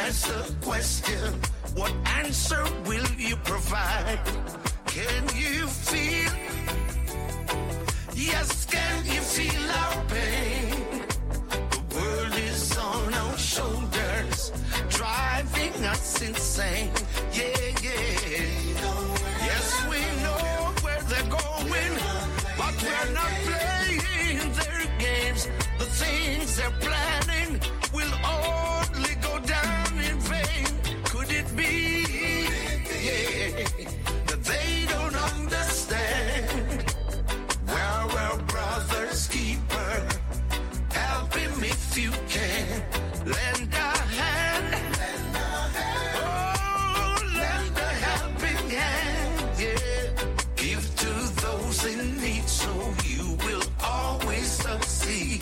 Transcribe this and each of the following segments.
That's the question. What answer will you provide? Can you feel? Yes, can you feel our pain? The world is on our shoulders, driving us insane. Yeah, yeah. Yes, we know where they're going, but we're not playing their games. The things they're planning will only go down in vain. Could it be, that they don't understand? We're our brother's keeper. Help him if you can. Lend a hand. Oh, lend a helping hand. Yeah. Give to those in need so you will always succeed.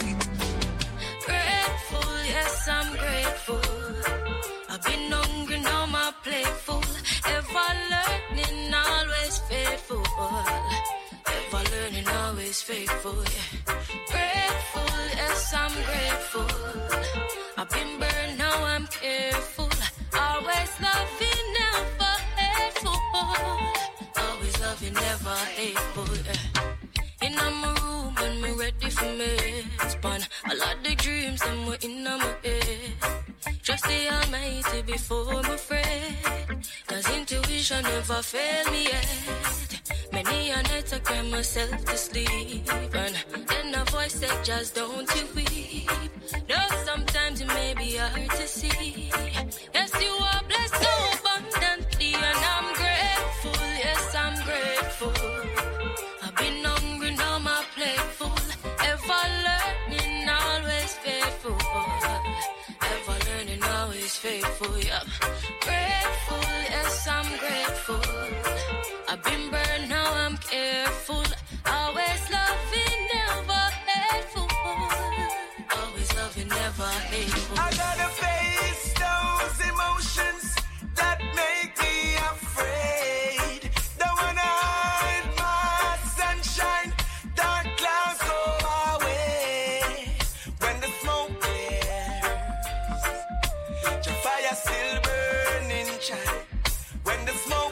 Grateful, yes, I'm grateful. I've been hungry, now my plate full. Ever learning, always faithful. Ever learning, always faithful, yeah. Grateful, yes, I'm grateful. I've been burned, now I'm careful. Always loving, never hateful. Always loving, never hateful, yeah. In my room when me ready for me span. A lot of dreams them were in my head. Trust the Almighty before me fret. Cause intuition never failed me yet. Many a night I cry myself to sleep. And then a voice said, just don't you weep. Though sometimes it may be hard to see. Yes, you are blessed so abundantly. And I'm grateful, yes, I'm grateful. I've been hungry, now my plate full. Ever learning, always faithful. Ever learning, always faithful, yeah. Grateful, yes, I'm grateful. I've been burned, now I'm careful. Always loving, never hateful. Always loving, never hateful. I gotta face those emotions that make me afraid. Don't wanna hide my sunshine. Dark clouds go away. When the smoke clears, the fire still burning, child. When the smoke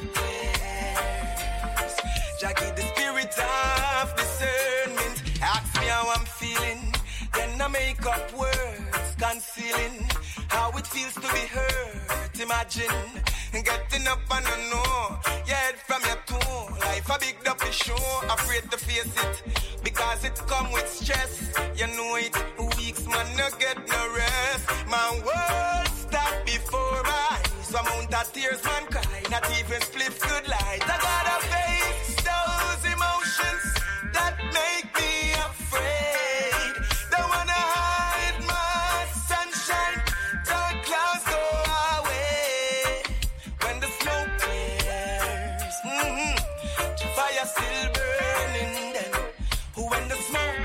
clears, Jackie, the spirit of discernment, ask me how I'm feeling. Then I make up words, concealing how it feels to be hurt. Imagine getting up and I know your head from your toe. Life a big dumpy show, afraid to face it because it come with stress. You know it, weeks man no get no rest. My world stop before my eyes. Amount of tears man cry, not even split good light. I gotta face those emotions that make me afraid. Don't wanna hide my sunshine. Dark clouds go away. When the smoke clears, the fire still burning then. When the smoke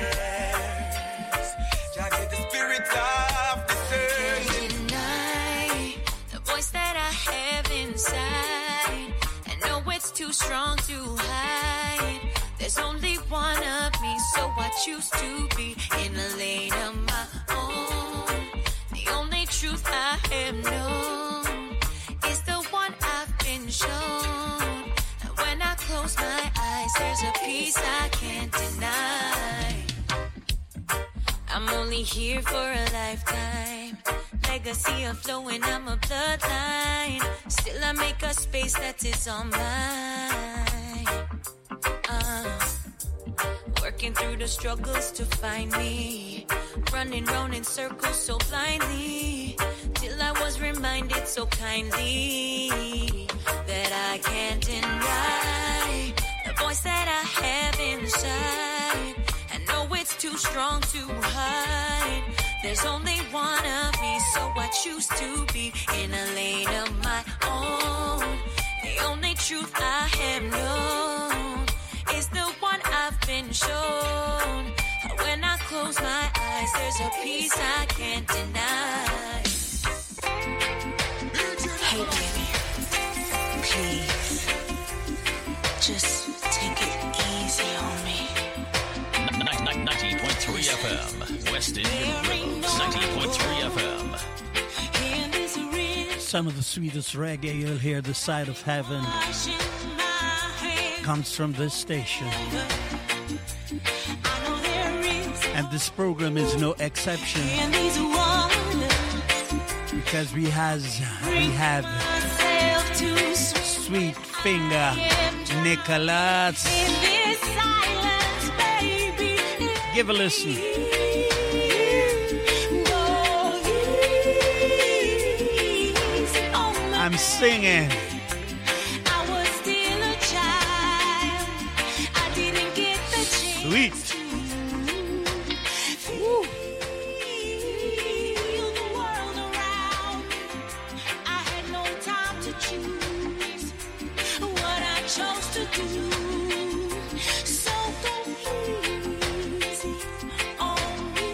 clears, Jackie, the spirit of discernment. Deny the voice that I have inside. I know it's too strong to hide. There's only one of me, so I choose to be in a lane of my own. The only truth I have known is the one I've been shown. And when I close my eyes, there's a peace I can't deny. I'm only here for a lifetime. Legacy of flowing, I'm a bloodline. Still I make a space that is all mine. Working through the struggles to find me. Running round in circles so blindly. Till I was reminded so kindly that I can't deny the voice that I have inside. I know it's too strong to hide. There's only one of me, so I choose to be in a lane of my own. The only truth I have known is the one I've been shown. When I close my eyes, there's a peace I can't deny. Hey baby, please, just take it easy on me. 90.3 FM, West Indian Rhythms, 90.3 FM. In this real Some of the sweetest reggae you'll hear this side of heaven comes from this station. And this program is no exception. Because we have Sweet Finger Nicholas. Give a listen. I'm singing. I was still a child. I didn't get the chance. Sweet. Feel the world around me. I had no time to choose what I chose to do. So go easy on me.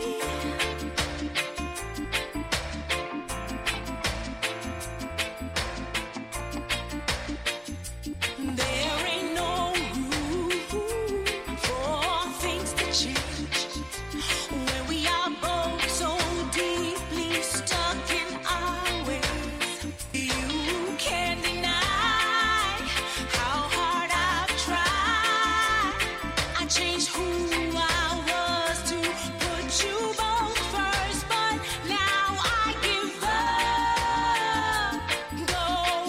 There ain't no room for things to change when we are both so deeply stuck in our ways. You can't deny how hard I've tried. I changed who I was to put you both first, but now I give up. Go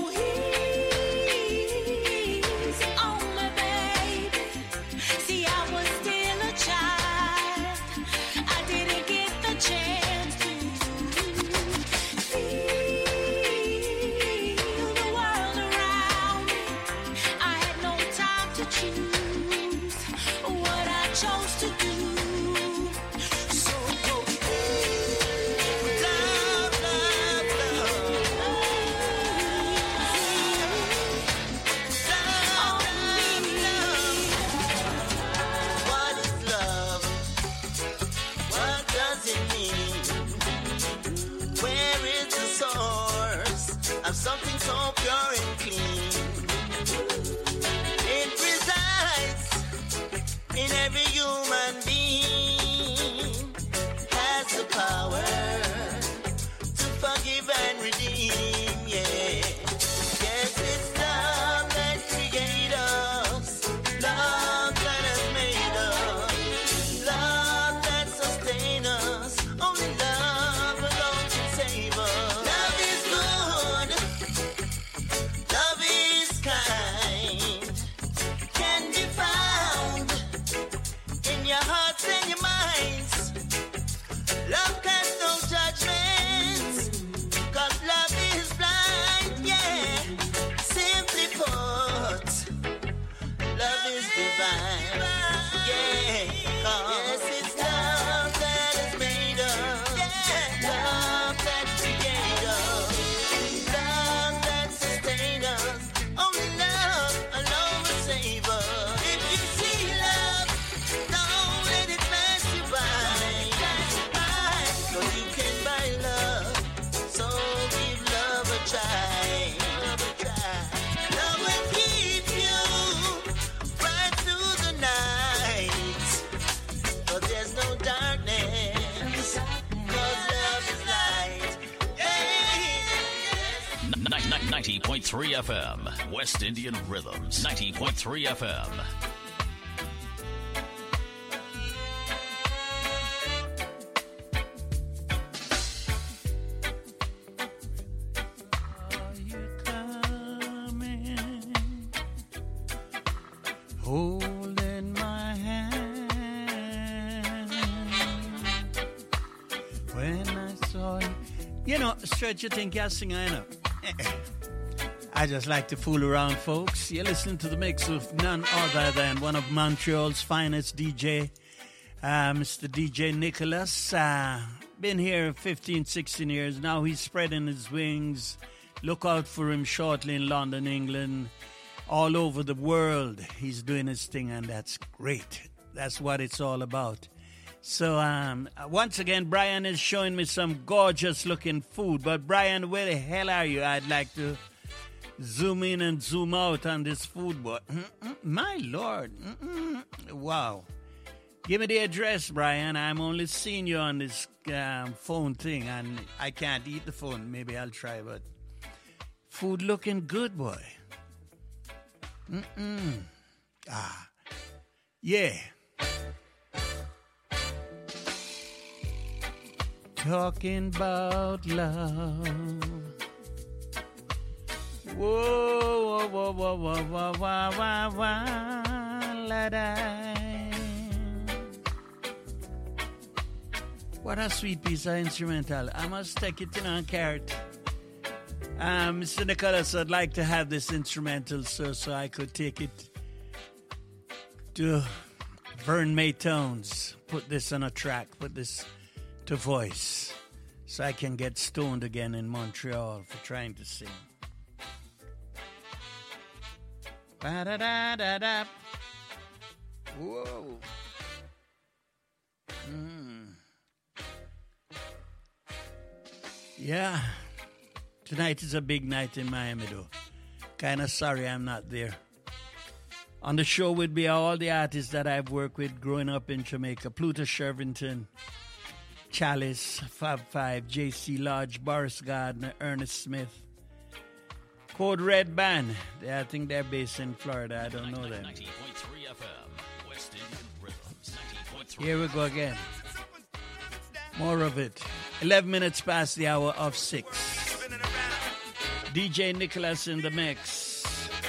easy on me, baby. See, I was still a child. I didn't get the chance to feel the world around me. I had no time to choose what I chose to do. So go love, love, What is love? What does it mean? Where is the source of something so pure and clean? It resides in every human being. Has the power to forgive and redeem. Yeah. Yes, it's love that created us. Love that has made us. Love that sustains us. Only love alone can save us. Love is good. Love is kind. Can be found in your hearts and your minds. Love has no judgments. 'Cause love is blind. Yeah. Simply put, love is divine. Yeah. Yes, it's love that has made us. Love that created us. Love that sustains us. Only love alone will save us. If you see love, don't let it pass you by. So you can buy love. So give love a try. Love will keep you right through the night. 'Cause there's no darkness. 'Cause love is light. Yeah. 90.3 FM, West Indian Rhythms. 90.3 FM. Are you coming? Holding my hand. When I saw you. You know, Stretch, you think you're singing, I know. I just like to fool around, folks. You're listening to the mix of none other than one of Montreal's finest DJ, Mr. DJ Nicholas. Been here 15, 16 years. Now he's spreading his wings. Look out for him shortly in London, England. All over the world, he's doing his thing, and that's great. That's what it's all about. So, once again, Brian is showing me some gorgeous-looking food. But, Brian, where the hell are you? I'd like to zoom in and zoom out on this food, but my Lord. Wow. Give me the address, Brian. I'm only seeing you on this phone thing, and I can't eat the phone. Maybe I'll try, but Food looking good, boy. Yeah. Talking about love. Whoa, whoa, whoa, whoa, whoa, whoa, whoa, whoa, whoa, la-da. What a sweet piece of instrumental. I must take it in on carrot. Mr. Nicholas, I'd like to have this instrumental, sir, so I could take it to Vern Maytones. Put this on a track, put this to voice, so I can get stoned again in Montreal for trying to sing. Ba-da-da-da-da. Whoa. Yeah. Tonight is a big night in Miami, though. Kinda sorry I'm not there. On the show would be all the artists that I've worked with growing up in Jamaica. Pluto Shervington, Chalice, Fab Five, J.C. Lodge, Boris Gardner, Ernest Smith. Code Red Band. I think they're based in Florida. I don't know them. 90.3 FM, West Indian Rhythms. 90.3. Here we go again. More of it. 11 minutes past the hour of 6. DJ Nicholas in the mix.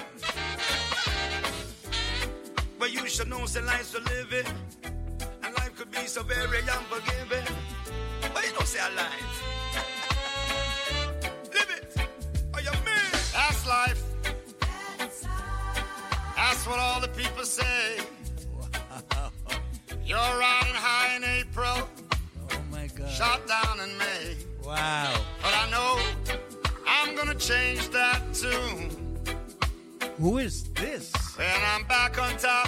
But you should know the life's to live it, and life could be so very unforgiving. But you don't say a life. Live it, or you mean. That's life. That's what all the people say. You're riding high in April. Oh my God. Shot down in May. Wow. But I know I'm gonna change that too. Who is this? When I'm back on top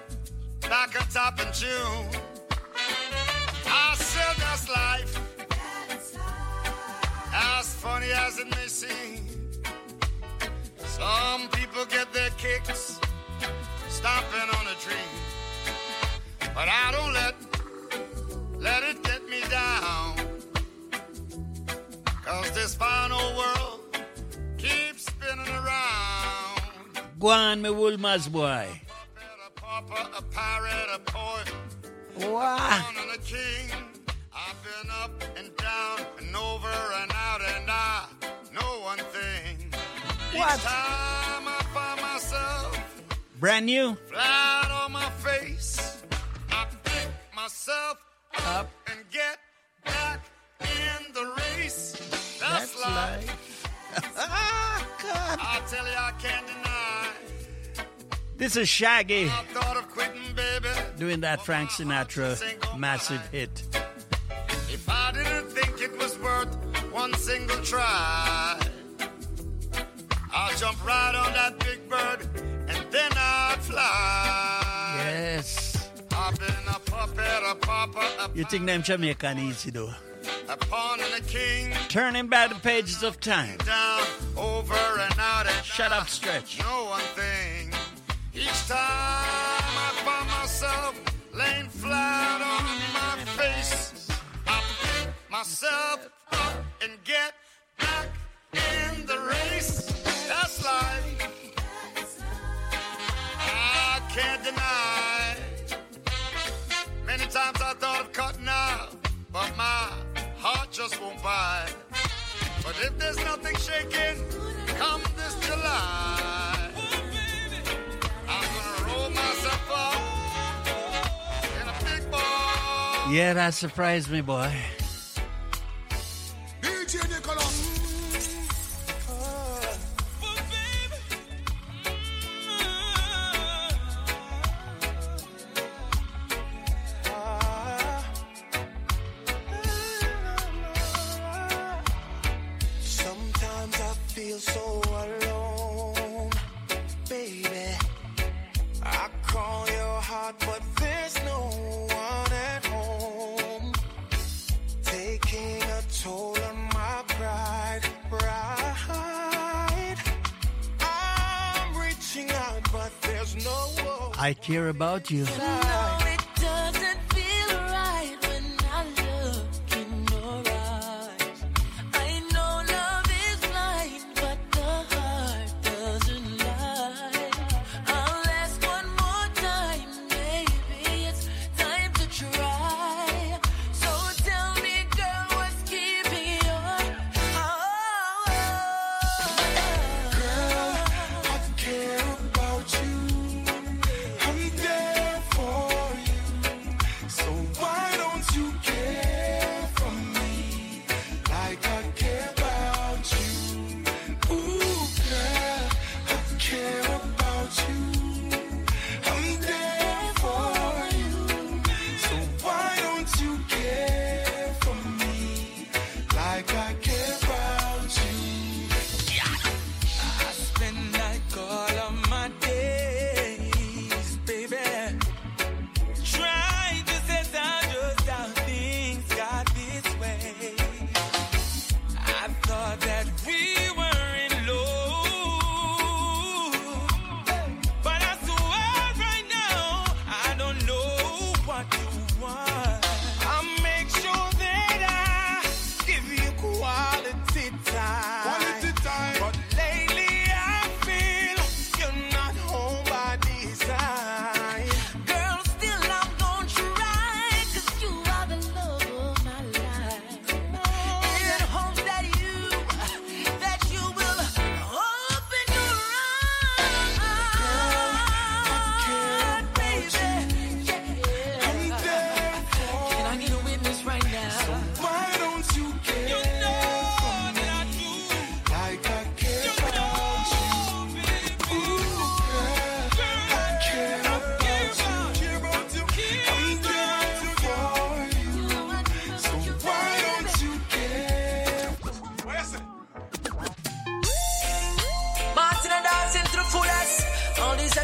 in June. I said that's life. As funny as it may seem. Some people get their kicks stomping on a dream. But I don't let it get me down. 'Cause this fine old world keeps spinning around. Go on, me Woolmas boy. A pauper, a pirate, a poet, Wow. and a king. I've been up and down and over and out, and I know one thing. What? Each time I find myself Brand new. flat on my face, I pick myself up and get back in the race. That's life. God. I tell you, I can't deny. This is Shaggy I thought of quitting, baby. doing that Frank Sinatra massive hit. If I didn't think it was worth one single try, I'll jump right on that big bird and then I'd fly. Yes. I've been a puppet, a pauper, a You think them Jamaican easy though? a pawn and a king. Turning back the pages of time. Down, over and out and Shut up, Stretch. know one thing. Each time I find myself laying flat on my face, I pick myself up and get back in the race. That's life. I can't deny. Many times I thought of cutting out, but my heart just won't bite. But if there's nothing shaking, come this July, I'm gonna roll myself up in a big ball. Yeah, that surprised me, boy. DJ Nicholas. Sometimes I feel so alone, baby. I call your heart, but there's no one at home. Taking a toll on my pride. I'm reaching out, but there's no one. I care about you. No, it doesn't feel right when I look in your eyes. I know love is blind, but the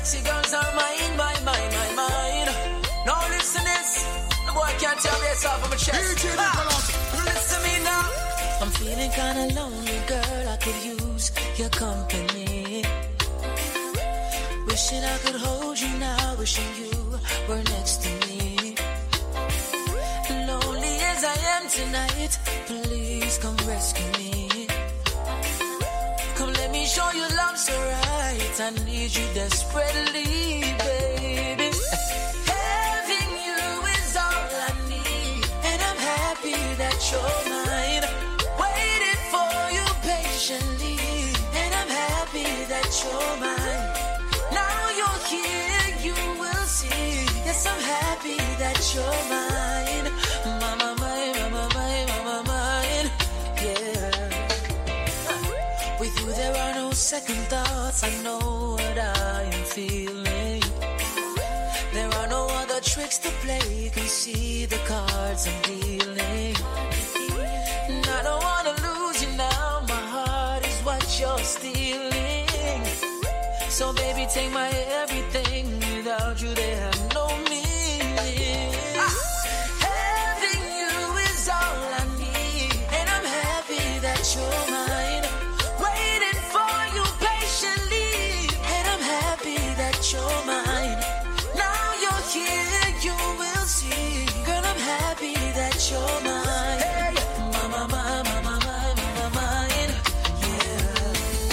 sexy girls are mine. Now listen this. The boy can't tell me it's off of my chest. Listen to me now. I'm feeling kinda lonely, girl. I could use your company. Wishing I could hold you now. Wishing you were next to me. Lonely as I am tonight, please come rescue me. Come let me show you love so right. I need you desperately, baby. Having you is all I need, and I'm happy that you're mine. Waited for you patiently, and I'm happy that you're mine. Now you're here, you will see. Yes, I'm happy that you're mine. Mama mine, mama mine, mama mine. Yeah. With you there are no second thoughts. I know what I am feeling. There are no other tricks to play. You can see the cards I'm dealing. And I don't wanna lose you now. My heart is what you're stealing. So baby, take my everything. Without you, they have no meaning. Having you is all I need, and I'm happy that you're mine. Waiting for you patiently, and I'm happy that you're mine. Now you're here, you will see. Girl, I'm happy that you're mine. Hey, mama, mama, mama, mama, mine. Yeah.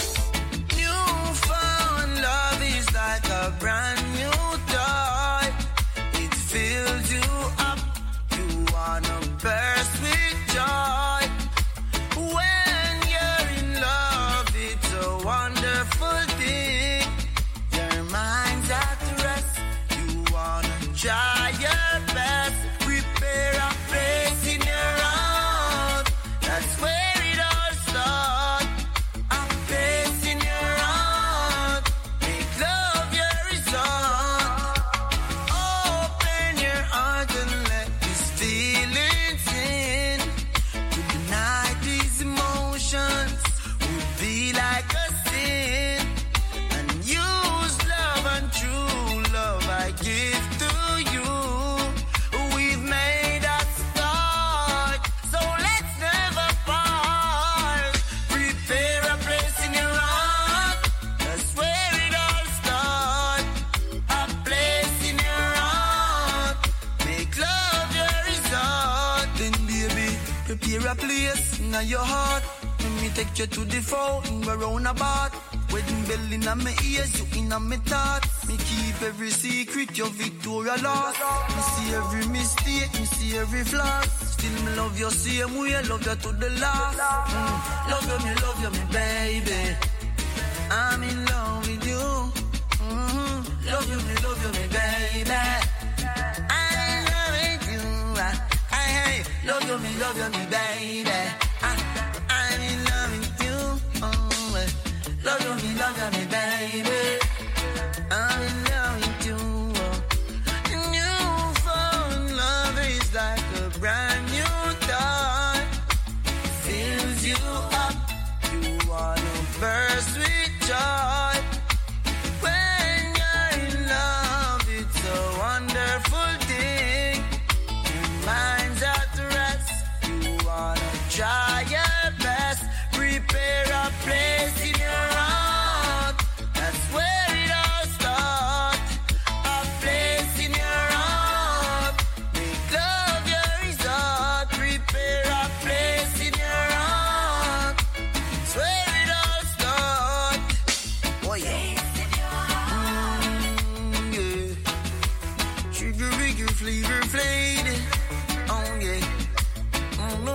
Newfound love is like a brand new toy. It fills you up. You wanna burst with joy. When you're in love, it's a wonderful thing. Your mind's at rest. You wanna try your best. Prepare a place in your heart. That's where it all starts. A place in your heart. Make love your resort. Open your heart and let these feelings in. Tonight these emotions would be like a sin. And use love and true love I give to you. We've made a start, so let's never part. Prepare a place in your heart. That's where it all starts. A place in your heart. Make love your resort. Then baby, prepare a place in your heart. Let me take you to the phone, we're round about. Wedding bell in my ears, you in my thoughts. Me keep every secret, your Victoria lost. Me see every mistake, me see every flaw. Still me love you same way, love you to the last. Love you, me baby. I'm in love with you. Love you, me baby. I'm in love with you. Love you, me baby. I'm in love with you. Love you, me baby. I'm in love with you. Newfound love is like a brand new thought. Fills you up. You wanna burst with joy. When you're in love, it's a wonderful thing. Your mind's at rest. You wanna try your best. Prepare a place in your heart. That's where it all starts. A place in your heart. Make love your resort. Prepare a place in your heart. That's where it all starts. Oh yeah. Yeah. Sugar, flavor, flavor. Oh yeah. No.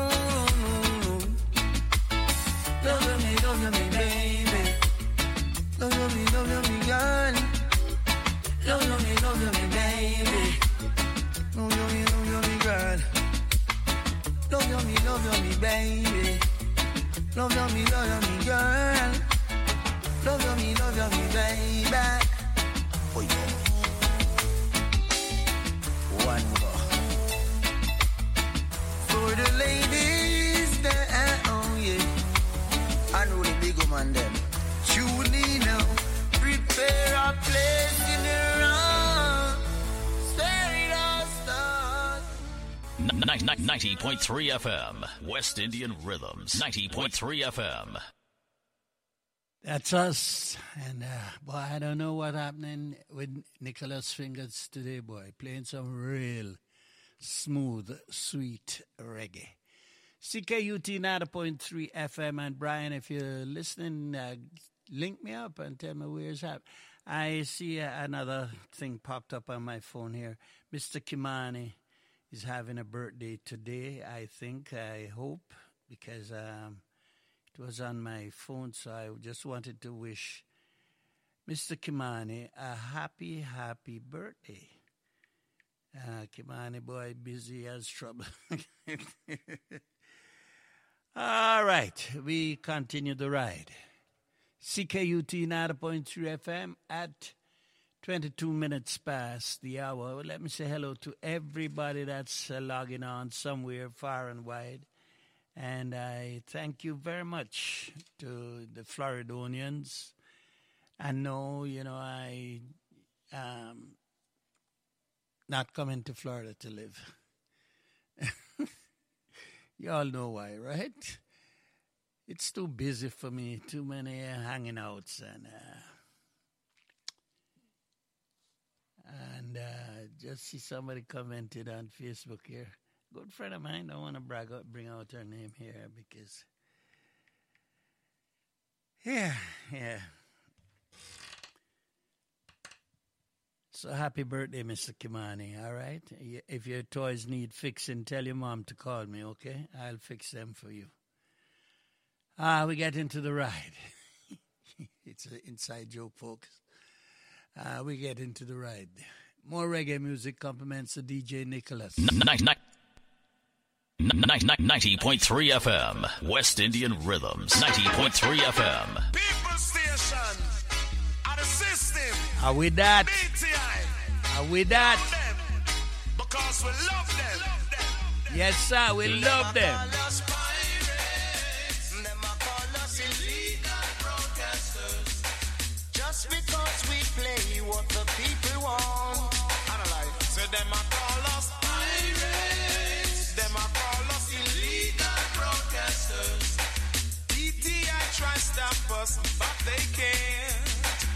Love me, baby. Love me, girl. Love me, baby. Love me, girl. Love me, baby. Love me, girl. Love me, baby. Oh yeah. One more. For the ladies there, oh yeah. I know the big woman them. Tune in now. Prepare a place. 90.3 FM. West Indian Rhythms. 90.3 FM. That's us. And, boy, I don't know what's happening with Nicholas Fingers today, boy. Playing some real smooth, sweet reggae. CKUT 90.3 FM. And, Brian, if you're listening, link me up and tell me where's that. I see another thing popped up on my phone here. Mr. Kimani is having a birthday today, I think, I hope, because it was on my phone, so I just wanted to wish Mr. Kimani a happy, happy birthday. Kimani boy, busy as trouble. All right, we continue the ride. CKUT 90.3 FM at 22 minutes past the hour. Let me say hello to everybody that's logging on somewhere far and wide. And I thank you very much to the Floridonians. I know, I not coming to Florida to live. You all know why, right? It's too busy for me, too many hanging outs, and just see somebody commented on Facebook here. Good friend of mine, don't want to bring out her name here because, yeah. So happy birthday, Mr. Kimani, all right? If your toys need fixing, tell your mom to call me, okay? I'll fix them for you. We get into the ride. It's an inside joke, folks. We get into the ride. More reggae music compliments the DJ Nicholas. 90.3 FM. West Indian Rhythms. 90.3 FM. People Station. Are the system. Are we that? BTI. Are we that? Because we love them. Yes, sir, we love them. Just because we play what the people want. So them a call us pirates. Them a call us illegal broadcasters. DTI try stop us, but they can't.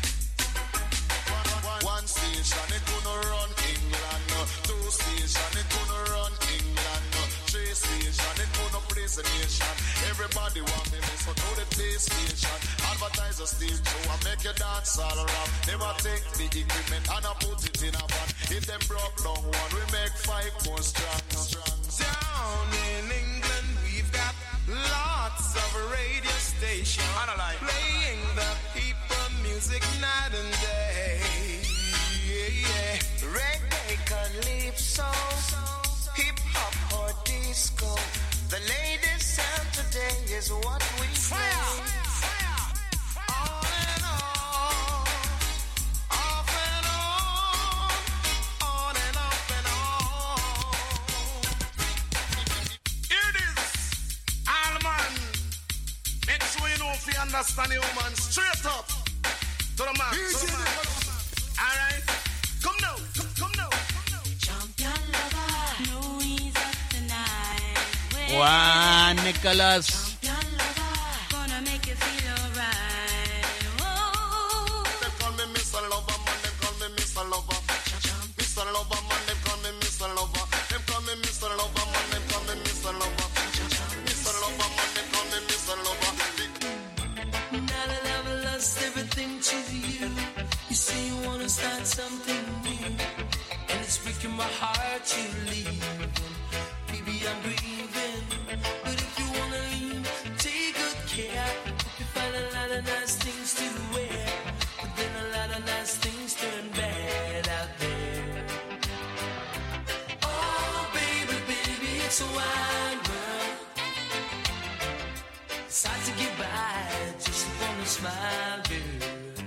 One station it gonna run England. Two station it gonna run England. Three station it gonna praise the nation. Everybody want me listen to the PlayStation. Advertisers still too and make you dance all around. They will take the equipment and I put it in a van. If them broke down one, we make 5 more strong. Down in England, we've got lots of radio stations playing the people music night and day. Yeah. Reggae, calypso, hip hop or disco. The latest sound today is what we Fire! On and on, off and on and off and on. Here it is, Alman. Make sure you know if you understand the woman straight up to the man. All right, come now. Champion lover, no ease up tonight. Wow, Nicholas. Champion lover, gonna make you feel alright. Whoa. They call me Mr. Lover, man, they call me Mr. Lover. Mr. Lover, man, they call me Mr. Lover. They call me Mr. Lover, man, they call me Mr. Lover. Mr. Lover, man, they call me Mr. Lover. Now that I've lost everything to you, you say you wanna start something new, and it's breaking my heart to leave. Baby, I'm grieving, but if you wanna leave, take good care. Hope you find a lot of nice things to wear, but then a lot of nice things turn bad out there. Oh, baby, it's a wide world. It's hard to get by just upon a smile, girl.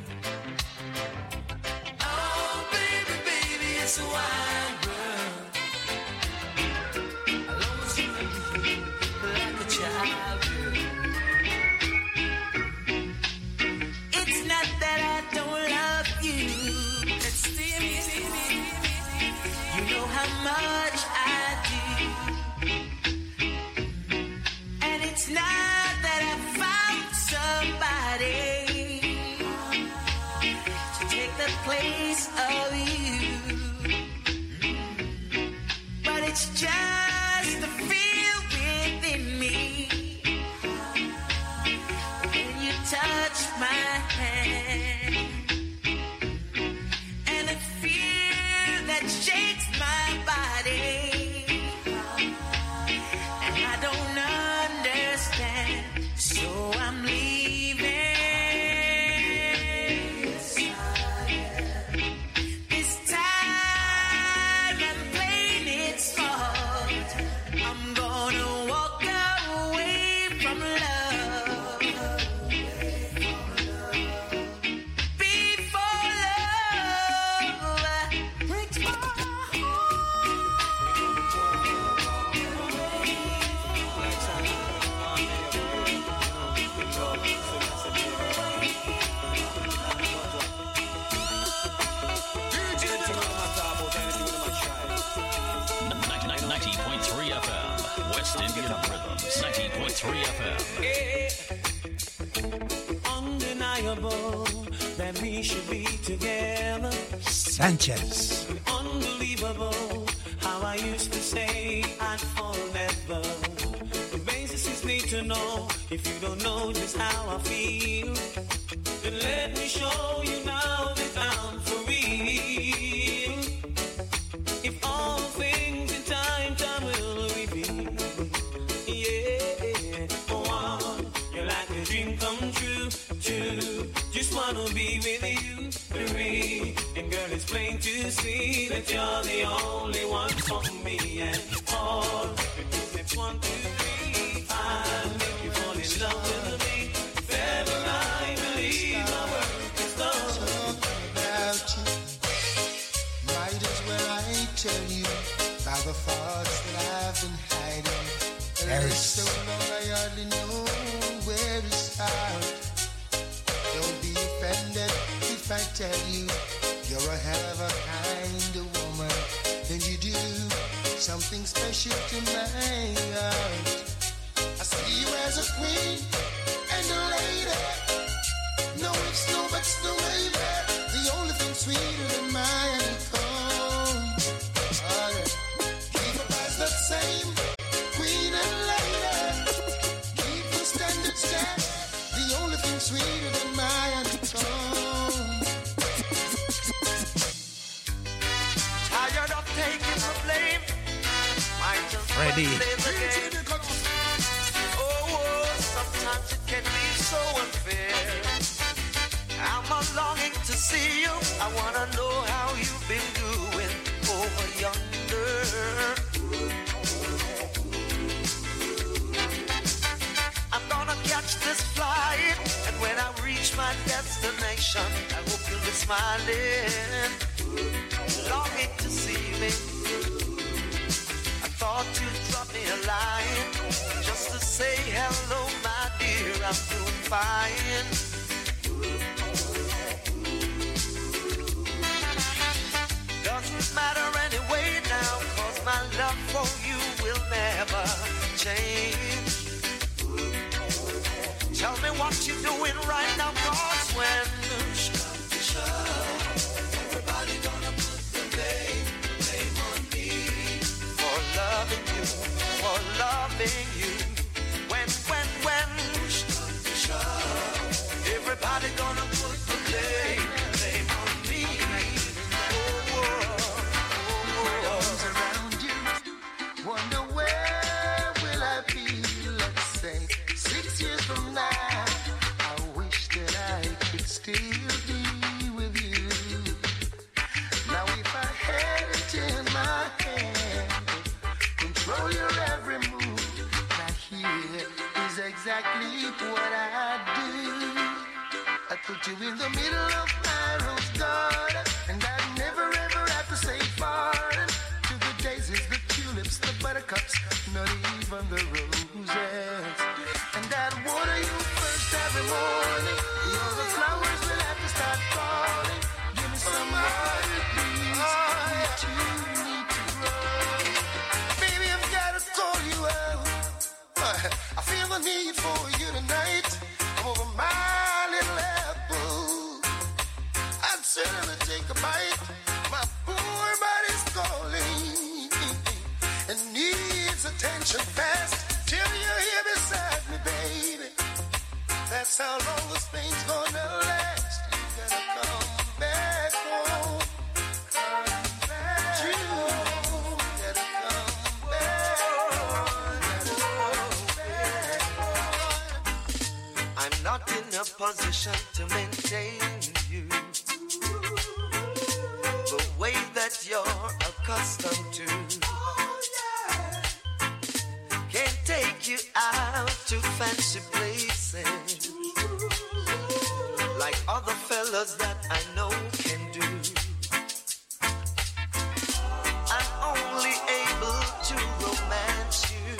Oh, baby, it's a wide world. I'll always love you like a child, girl. It's not that I don't love you, it's still you know how much I do. piece of you. But it's just the feel within me. When you touch my hand, and a fear that shakes my body. And I don't understand, so I'm leaving. This time I'm playing it smart. I'm gonna walk away from love. Before love breaks my heart. FM, West Indian Rhythms, 90.3 FM. Undeniable that we should be together. Sanchez. Unbelievable how I used to say I'd fall never. The basis is need to know. If you don't know just how I feel, then let me show you now that I'm for real. If all things in time will reveal. Yeah, one, you're like a dream come true. Two, just wanna be with you. Three, and girl, it's plain to see that you're the only one for me. And four, it's 1, 2, 3, 5, make you fall in love with me. If ever I believe my work is done. About you, might as well I tell you about the thoughts that I've been hiding. And it's so long I hardly know where to start. Don't be offended if I tell you you're a hell of a kind of woman. Then you do something special to my heart. I see you as a queen and a lady. No ifs, no buts, no maybe. The only thing sweeter than my honeycomb. Oh, yeah. Keep up as the same queen and lady. Keep the standard set. The only thing sweeter than my honeycomb. Tired of taking the blame. Might just Ready. play the game. Oh, sometimes it can be so unfair. I'm a longing to see you. I wanna know how you've been doing over yonder. I'm gonna catch this flight, and when I reach my destination, I hope you'll be smiling, longing to see me. I thought you'd drop me a line just to say hello, my dear. I'm doing fine. Doesn't matter anyway now, 'cause my love for you will never change. Tell me what you're doing right now, 'cause when everybody gonna put the blame on me for loving you, for loving you. When everybody gonna put the blame on me. Arms around you, wonder where will I be, let's say 6 years from now. I wish that I could still be with you. Now if I had it in my hand, control your every move, now here is exactly what I do. I put you in the middle of my rose garden, and I never ever have to say pardon to the daisies, the tulips, the buttercups, not even the roses. And I'd water you first every morning. All the flowers will have to start falling. Give me some water, please. What you need to grow. Baby, I've gotta call you out. I feel the need for you tonight. I'm over my little apple. I'd sit and I take a bite. My poor body's calling and needs attention fast. Till you're here beside me, baby. That's how long this thing's gonna last. You gotta come back home. Come back home. You gotta come back home. I'm not in a position to maintain you the way that you're accustomed to. Can't take you out to fancy places like other fellas that I know can do. I'm only able to romance you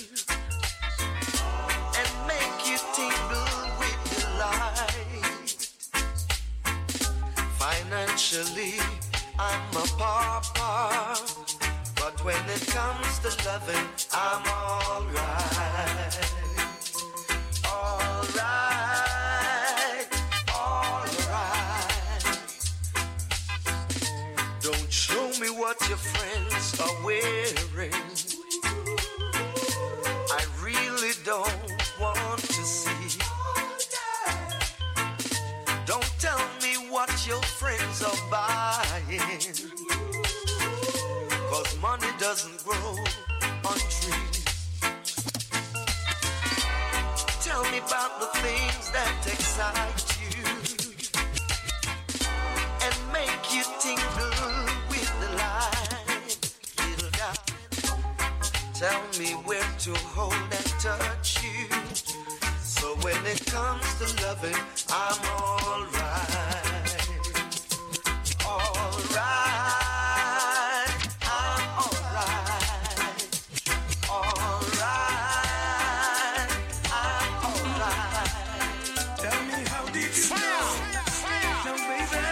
and make you tingle with delight. Financially, I'm a pauper, but when it comes to loving, I'm alright. Alright, alright. Don't show me what your friends are wearing. I really don't want to see. Don't tell me what your friends are buying, 'cause money doesn't grow on trees. Tell me about the things that excite you and make you tingle with delight. Little darling, tell me where to hold and touch you, so when it comes to loving, I'm alright. Alright, I'm alright. Alright, I'm alright. Tell me, how did you know? Now, baby,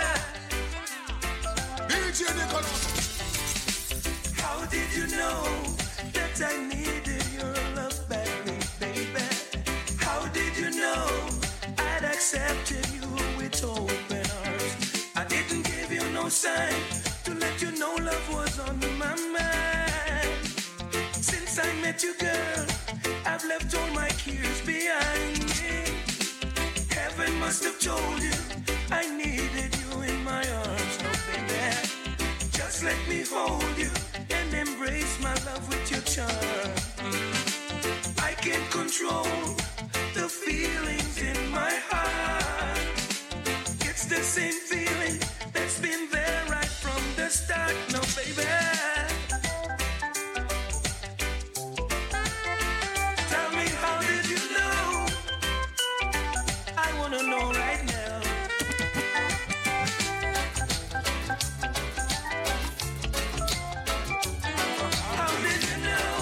DJ Nicholas. how did you know that I needed your love badly, baby? How did you know I'd accepted you with open arms? I didn't give you no sign to let you know love was on my mind. Since I met you, girl, I've left all my cares behind me. Heaven must have told you I needed you in my arms. No, baby, just let me hold you and embrace my love with your charm. I can't control the feelings in my heart. It's the same feeling that's been there right from the start. No, baby, tell me, how did you know? I wanna know right now. How did you know?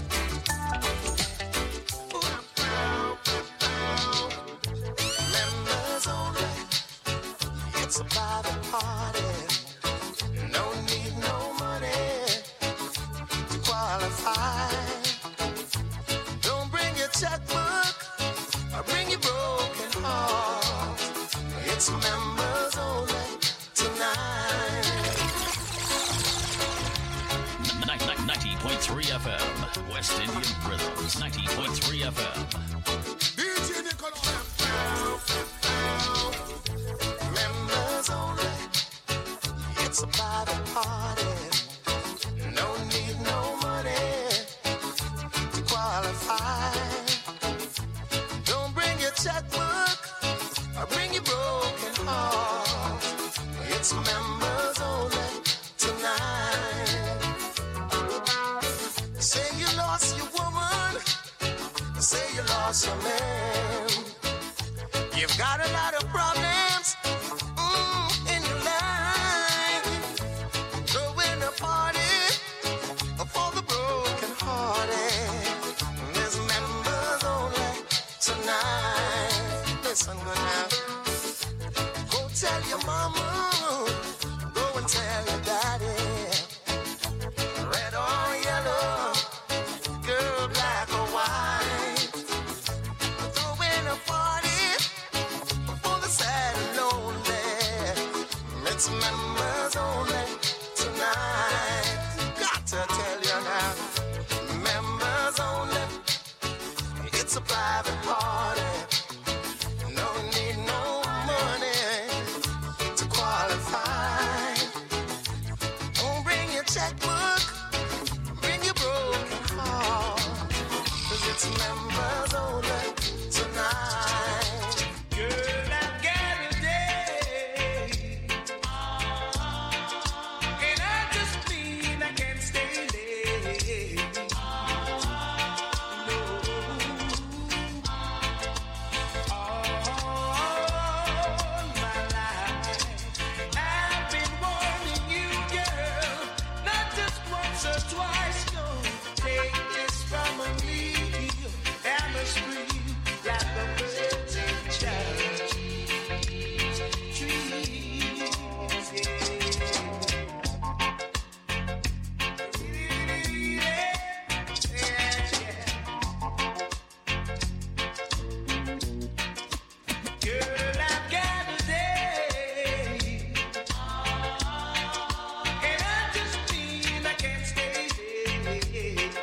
Members only. It's about a party. No need no money to qualify. Don't bring your checkbook or bring your broken heart. It's members only tonight. 90.3 FM. West Indian Rhythms. 90.3 FM. DJ Nicholas. Members only. It's about a party. No need no money to qualify. Don't bring your checkbook or bring your broken heart. It's members only tonight. Say you lost your woman, say you lost your man. You've got a lot of problems in your life. Throwing a party for the broken hearted. There's members only tonight. Listen now. Go tell your mama, go and tell your daddy. Red or yellow, girl, black or white. Throwing a party for the sad and lonely. It's it's a private party. No need no money to qualify. Don't bring your checkbook, bring your broken heart, 'cause it's members only tonight. Girl, I've got a date, and I just mean I can't stay late. No. All my life I've been warning you, girl, not just once or twice, no. Take this from me, I'm a scream like the birds in church. Trees, Girl, I've got a date, and I just mean I can't stay late.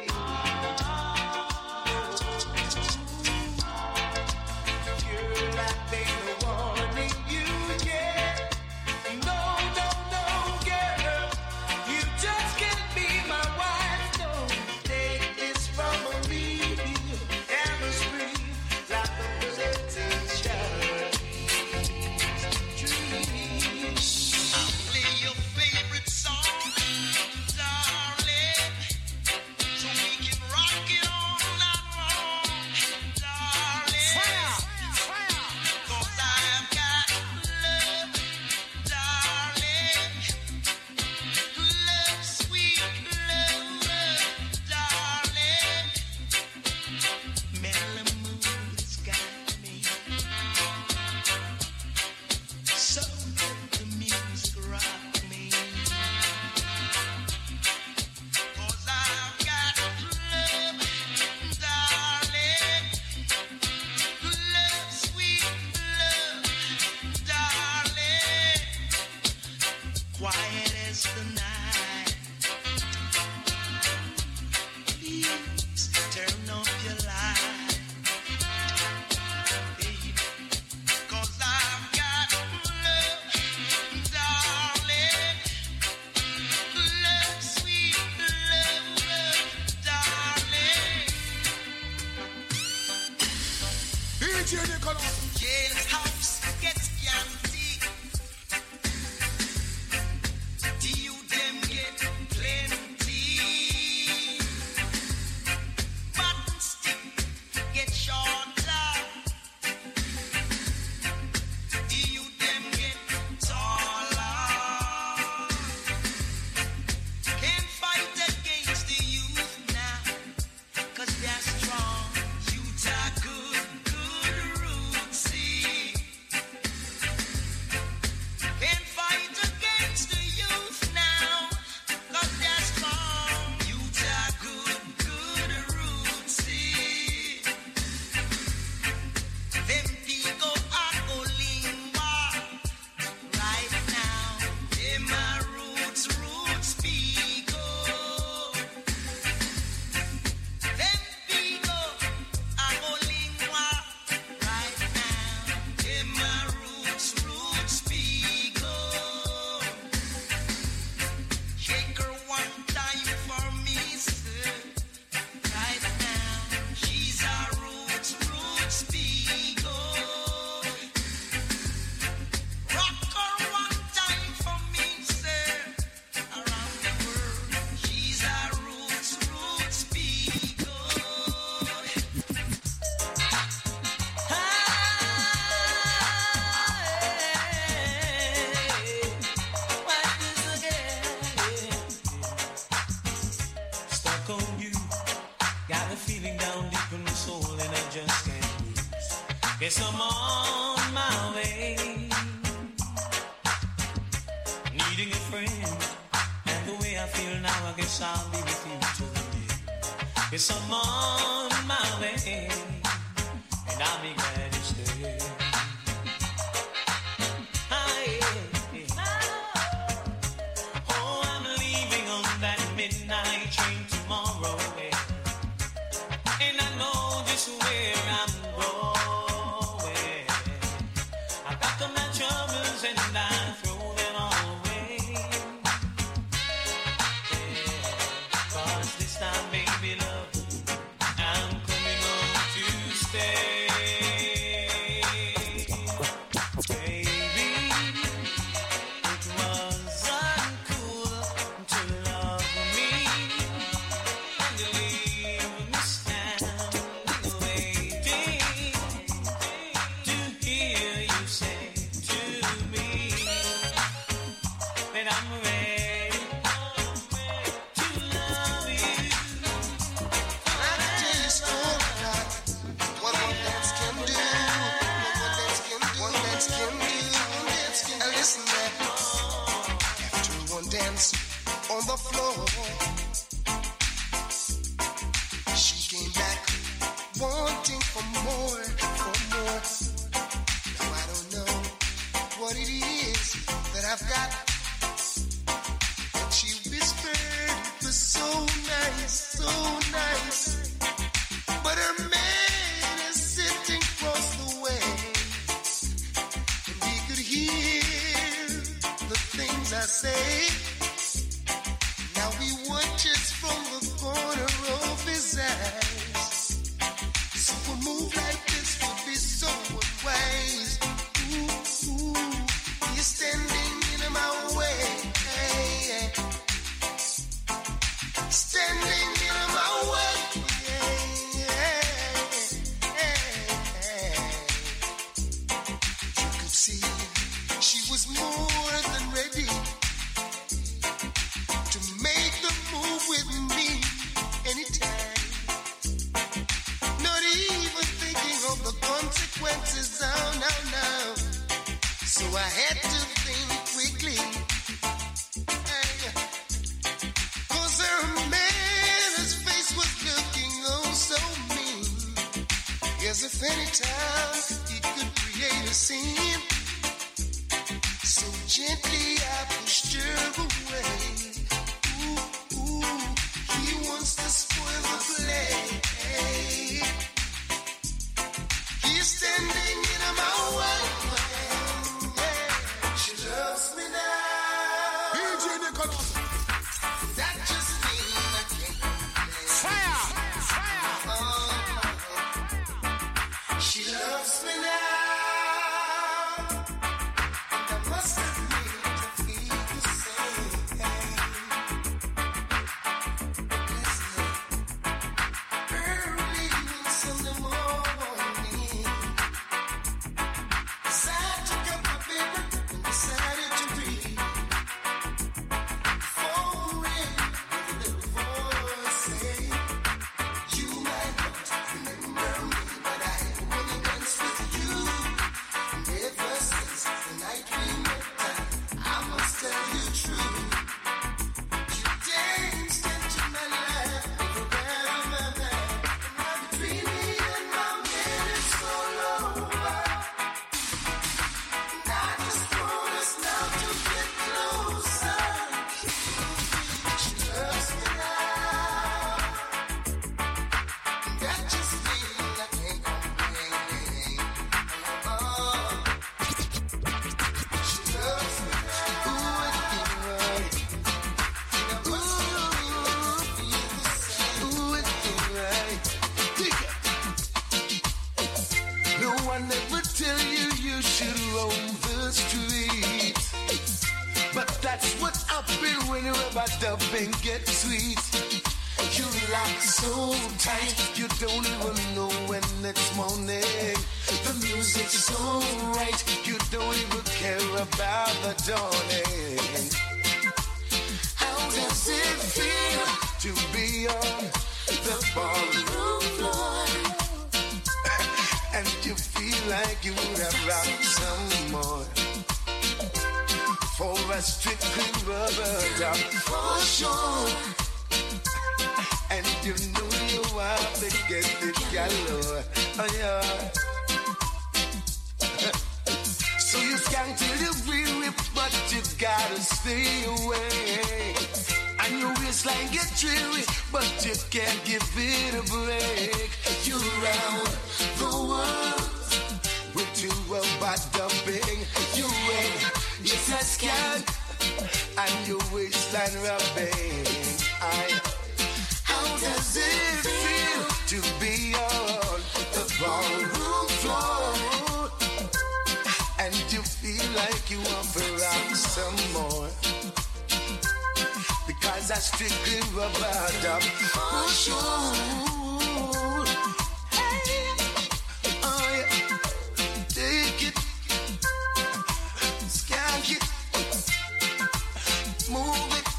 Girl, I've been warning you, yeah. No, no, no, girl, you just can't be my wife, no. Take this from me, and a scream like the birds in church. Trees. I'll play your favorite song, darling, so we can rock it all night long, darling. Fire, fire. 'Cause I've got love, darling. Love, sweet love, darling. Mellow mood has got me. So let the music rock me. 'Cause I've got love, darling. Love, sweet love, darling. Quiet as the night. Please turn off your light. 'Cause I've got love, darling. Love, sweet love, darling. Jailhouse gets empty. Do you them get plenty? Button stick get shorter. Do you them get taller? Can't fight against the youth now, 'cause they're strong. Youth are good, good roots, see. Can't fight against the youth now, 'cause they're strong. Youth are good, good roots, see. Them people are Olingwa right now. Them are roots, roots people. Them people are Olingwa right now. Them are roots, roots people. Shake her one time for me, sir. Right now, she's a roots, roots people. Rock her one time for me, sir. Around the world, she's a roots, roots people. Stuck on you, got a feeling down deep in my soul and I just can't lose. Guess I'm on my way, needing a friend, and the way I feel now, I guess I'll be with you till the end. Guess I'm on my way, and I'll be glad you stay. Oh, I'm leaving on that midnight train tomorrow, and I know just where stay. Baby, it was uncool to love me and to leave me standing waiting to hear you say to me that I'm ready to love you. I can tell you a story about what one dance can do. What one dance can do. And listen, man. After one dance on the floor, she came back wanting for more, for more. Now I don't know what it is that I've got, but she whispered it was so nice, so nice. But her man is sitting across the way, and he could hear the things I say. Now he watches from the corner of his eyes. So a move like this would be so unwise. Ooh, ooh, he's standing in my way. Standing in my way. You could see she was more than ready to make the move with me anytime. Not even thinking of the consequences. Oh, no. So I had to think quickly. Cause her man, his face was looking oh so mean. As if any time he could create a scene. So gently I pushed her away. Ooh, ooh, he wants to spoil the play. He's standing in my way. She loves me now. That just means I can't fire. She loves me now, and I must admit to feel the same. Listen, early Sunday morning, as I took up my paper and decided to read. Phone rang with a little voice saying, "You might not remember me, but I only danced with you. And ever since the night we met, I must tell you true. You danced into my life, around my back, and I'm dreaming in my minutes all over. And I just want us now to get closer. She loves me now, and that just means I can't complain. Oh, she loves me now. Ooh, it ain't right. And I must feel the same. Ooh, it ain't right. No one ever tell you you should roam the streets, but that's what happens when you rub a dub and get sweet. You lock so tight, you don't even know when it's morning. The music's so right, you don't even care about the dawning. How does it feel to be on the ballroom floor? And you feel like you would have rocked some more. For a strictly rubber duck, for sure. And you know you have to get it galore. Oh yeah. So you skank till you weary, but you gotta stay away. And your waistline get dreary, but you can't give it a break. You're around the world with your robot dumping. You ain't just a scan, and your waistline rubbing. How does it feel to be on the ball some more. Because I strictly rubber dub. For sure. Hey. Oh yeah. Take it. Skank it. Move it.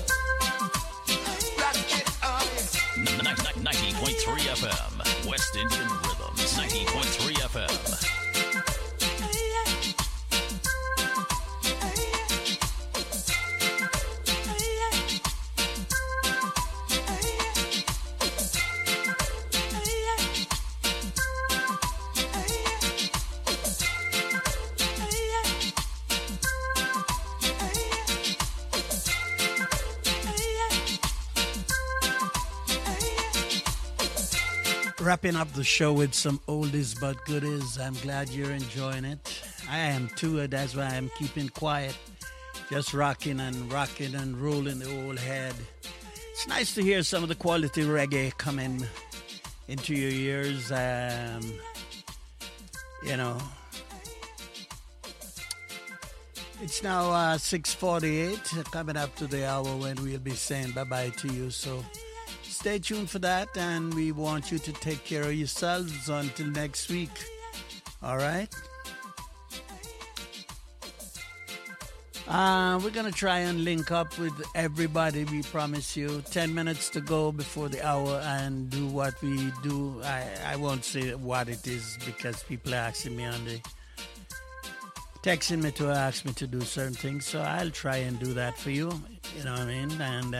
Rock it. Oh yeah. 90.3 FM. West Indian Rhythms. 90.3 FM. Wrapping up the show with some oldies but goodies. I'm glad you're enjoying it. I am too. That's why I'm keeping quiet. Just rocking and rolling the old head. It's nice to hear some of the quality reggae coming into your ears. It's now 6:48, coming up to the hour when we'll be saying bye-bye to you. So stay tuned for that, and we want you to take care of yourselves until next week. All right? We're going to try and link up with everybody, we promise you. 10 minutes to go before the hour and do what we do. I won't say what it is because people are asking me on the... texting me to ask me to do certain things. So I'll try and do that for you. You know what I mean? And...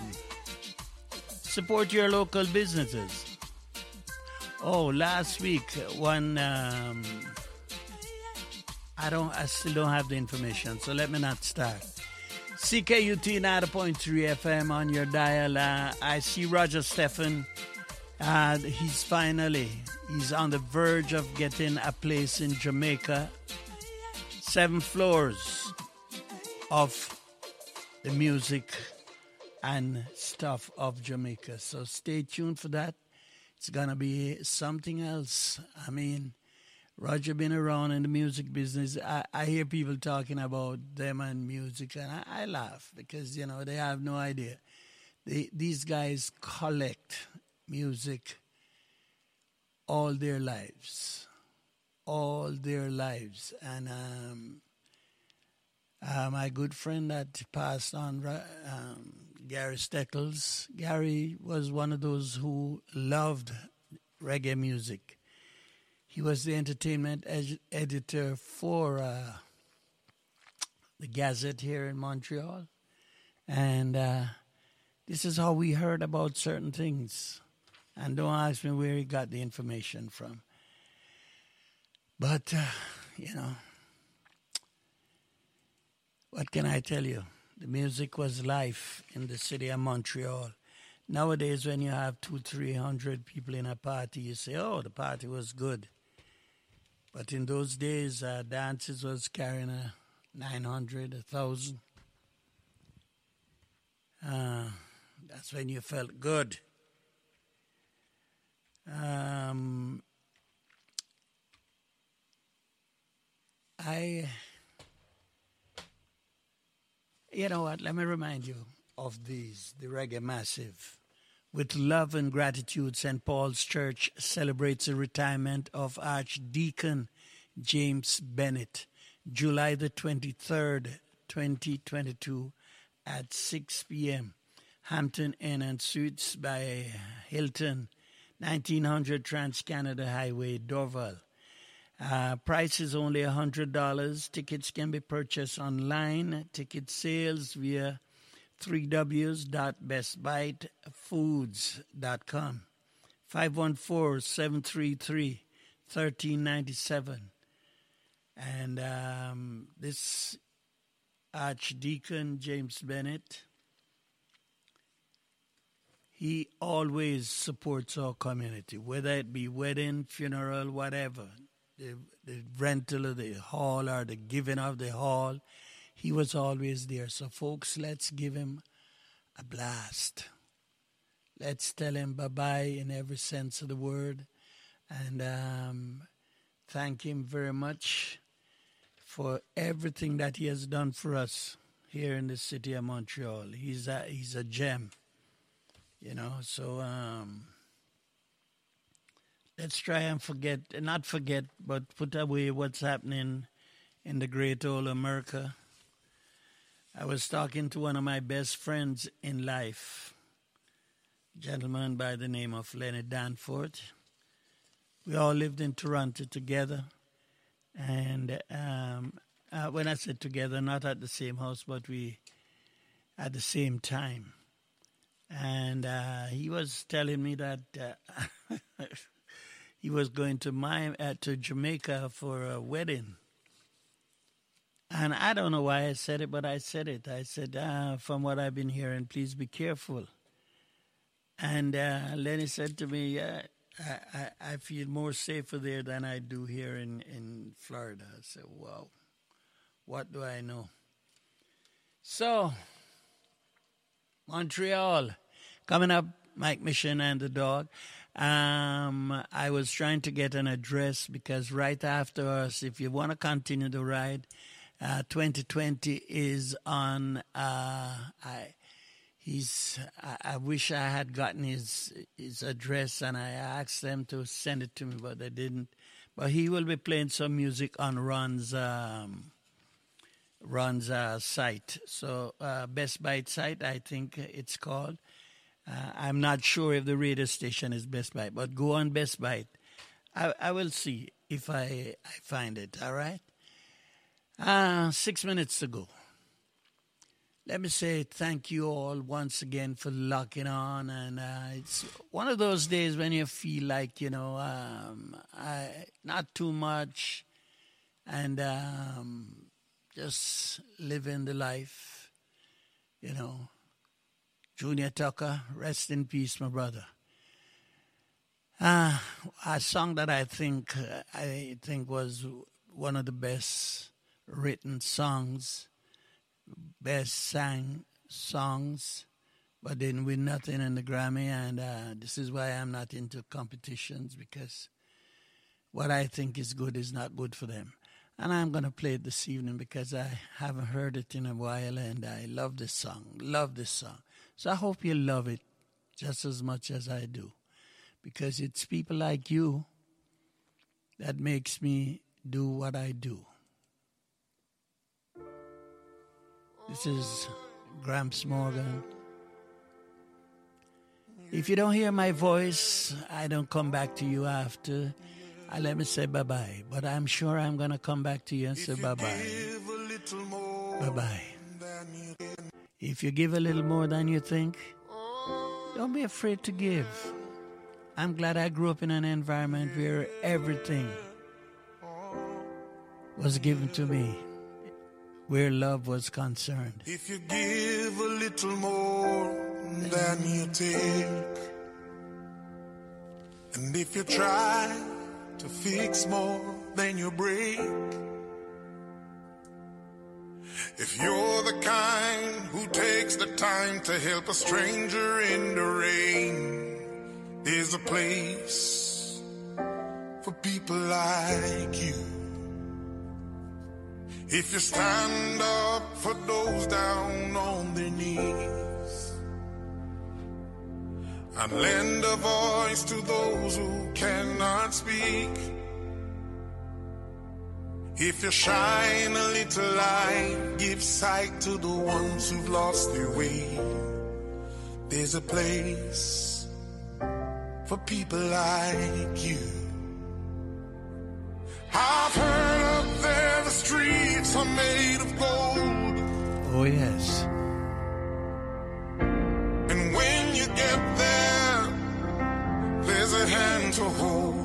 support your local businesses. Oh, last week, one, I still don't have the information, so let me not start. CKUT 90.3 FM on your dial. I see Roger Stephan. He's on the verge of getting a place in Jamaica. 7 floors of the music and stuff of Jamaica. So stay tuned for that. It's going to be something else. I mean, Roger been around in the music business. I hear people talking about them and music, and I laugh because, you know, they have no idea. These guys collect music all their lives. All their lives. And my good friend that passed on, Gary Steckles. Gary was one of those who loved reggae music. He was the entertainment editor for the Gazette here in Montreal. And this is how we heard about certain things. And don't ask me where he got the information from. But, what can I tell you? The music was life in the city of Montreal. Nowadays, when you have 200-300 people in a party, you say, oh, the party was good. But in those days, dances was carrying 900, 1,000. That's when you felt good. You know what? Let me remind you of these, the Reggae Massive. With love and gratitude, St. Paul's Church celebrates the retirement of Archdeacon James Bennett, July the 23rd, 2022, at 6 p.m. Hampton Inn and Suites by Hilton, 1900 Trans-Canada Highway, Dorval. Price is only $100. Tickets can be purchased online. Ticket sales via www.bestbitefoods.com. 514-733-1397. And this Archdeacon James Bennett, he always supports our community, whether it be wedding, funeral, whatever. The rental of the hall or the giving of the hall, he was always there. So, folks, let's give him a blast. Let's tell him bye-bye in every sense of the word. And thank him very much for everything that he has done for us here in the city of Montreal. He's a gem, you know. So let's try and not forget, but put away what's happening in the great old America. I was talking to one of my best friends in life, a gentleman by the name of Lenny Danforth. We all lived in Toronto together. And when I said together, not at the same house, but we at the same time. And he was telling me that he was going to Jamaica for a wedding. And I don't know why I said it, but I said it. I said, from what I've been hearing, please be careful. And Lenny said to me, I feel more safer there than I do here in Florida. I said, wow, what do I know? So, Montreal, coming up, Mike Mission and the dog. I was trying to get an address because right after us, if you want to continue the ride, 2020 is on. I wish I had gotten his address, and I asked them to send it to me, but they didn't. But he will be playing some music on Ron's site. So Best Bite site, I think it's called. I'm not sure if the radio station is Best Bite, but go on Best Bite. I will see if I find it. All right. 6 minutes to go. Let me say thank you all once again for locking on. And it's one of those days when you feel like, you know, not too much and just living the life, you know. Junior Tucker, rest in peace, my brother. A song that I think was one of the best written songs, best sang songs, but didn't win nothing in the Grammy. And this is why I'm not into competitions, because what I think is good is not good for them. And I'm going to play it this evening because I haven't heard it in a while, and I love this song. So I hope you love it just as much as I do, because it's people like you that makes me do what I do. This is Gramps Morgan. If you don't hear my voice, I don't come back to you after. Let me say bye-bye. But I'm sure I'm going to come back to you and say bye-bye. Bye-bye. If you give a little more than you think, don't be afraid to give. I'm glad I grew up in an environment where everything was given to me, where love was concerned. If you give a little more than you take, and if you try to fix more than you break, if you're the kind who takes the time to help a stranger in the rain, there's a place for people like you. If you stand up for those down on their knees and lend a voice to those who cannot speak, if you shine a little light, give sight to the ones who've lost their way, there's a place for people like you. I've heard up there the streets are made of gold. Oh, yes. And when you get there, there's a hand to hold.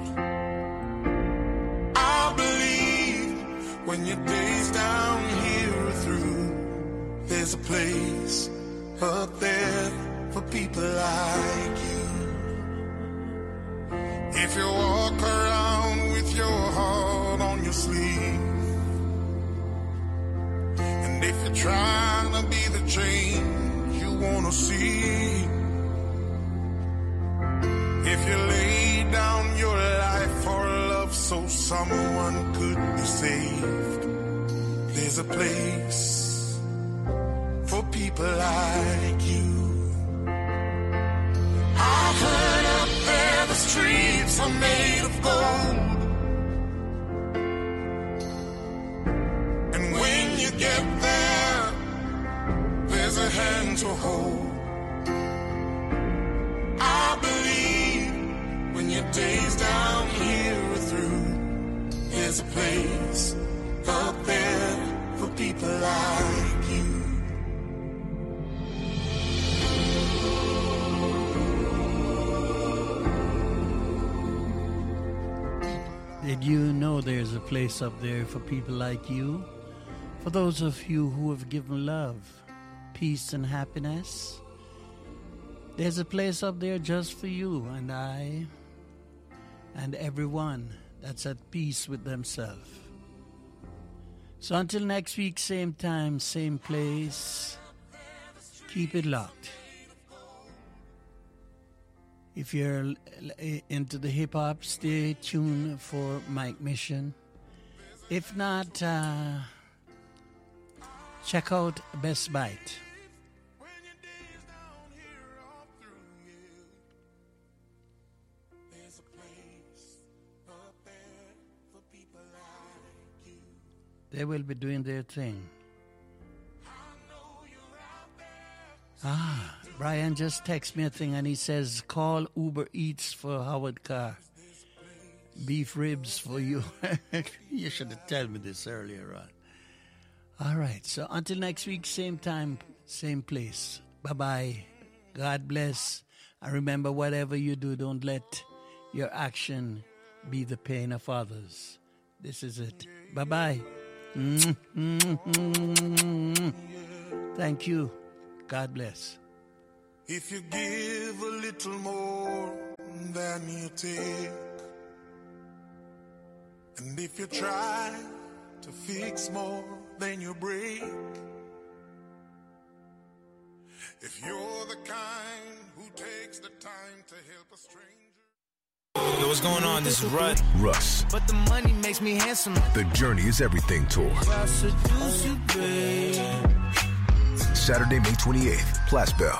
I believe when your days down here are through, there's a place up there for people like you. If you walk around with your heart on your sleeve, and if you're trying to be the change you want to see, if you lay down your life for love so someone could be saved, There's a place for people like you. I heard up there the streets are made of gold. And when you get there, there's a hand to hold. I believe when your days down here are through, there's a place up there for people like you. Did you know there's a place up there for people like you? For those of you who have given love, peace, and happiness, there's a place up there just for you and I and everyone that's at peace with themselves. So until next week, same time, same place, keep it locked. If you're into the hip-hop, stay tuned for Mike Mission. If not, check out Best Bite. They will be doing their thing. Brian just texted me a thing and he says, call Uber Eats for Howard Carr. Beef ribs for you. You should have told me this earlier on. All right, so until next week, same time, same place. Bye-bye. God bless. And remember, whatever you do, don't let your action be the pain of others. This is it. Bye-bye. Thank you. God bless. If you give a little more than you take, and if you try to fix more than you break, if you're the kind who takes the time to help a stranger. Yo, what's going on? This is Russ. Russ. But the money makes me handsome. The Journey is Everything Tour. Saturday, May 28th, Place Bell.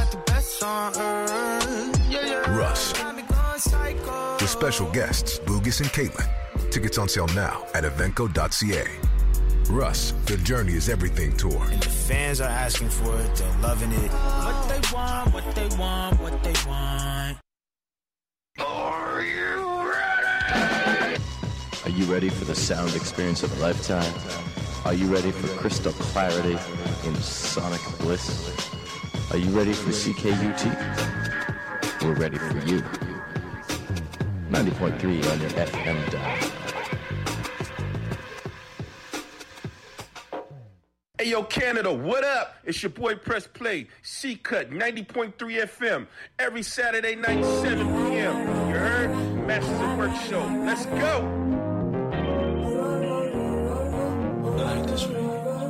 Russ. With special guests, Boogus and Caitlin. Tickets on sale now at Evenco.ca. Russ, The Journey is Everything Tour. And the fans are asking for it. They're loving it. What they want, what they want, what they want. Are you ready? Are you ready for the sound experience of a lifetime? Are you ready for crystal clarity in sonic bliss? Are you ready for CKUT? We're ready for you. 90.3 on your FM dial. Hey, yo, Canada, what up? It's your boy Press Play, C-Cut, 90.3 FM, every Saturday night, 7 p.m. You heard? Masters at Work show. Let's go. I like this one.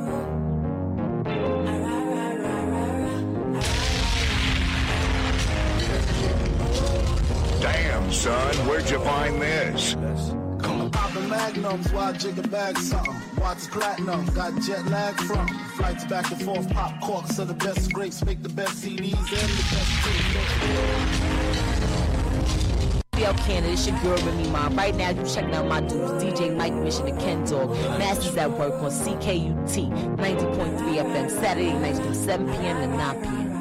Damn, son, where'd you find this? I'm popping magnums while I jig a bag something. Watch platinum, got jet lag from flights back and forth, pop corks are the best grapes, make the best CDs and the best Yo, Canada, it's your girl Remy Ma. Right now, you checking out my dudes, DJ Mike Mission and Ken Dog. Masters at Work on CKUT 90.3 FM, Saturday nights from 7 p.m. to 9 p.m.